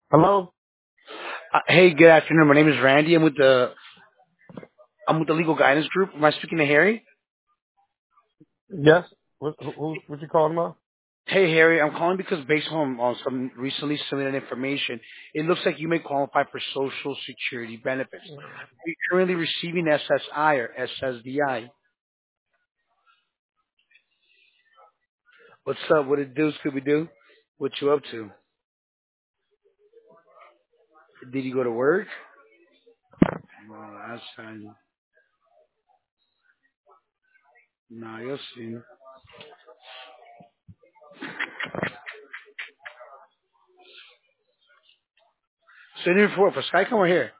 Hello? Hey, good afternoon. My name is Randy. I'm with the Legal Guidance Group. Am I speaking to Harry? Yes? What you calling about? Hey, Harry. I'm calling because based on some recently submitted information, it looks like you may qualify for Social Security benefits. Are you currently receiving SSI or SSDI? What's up? What it do, Scooby Doo? What you up to? Did you go to work? No, last time. No, you'll see. So, for Sky, come over here.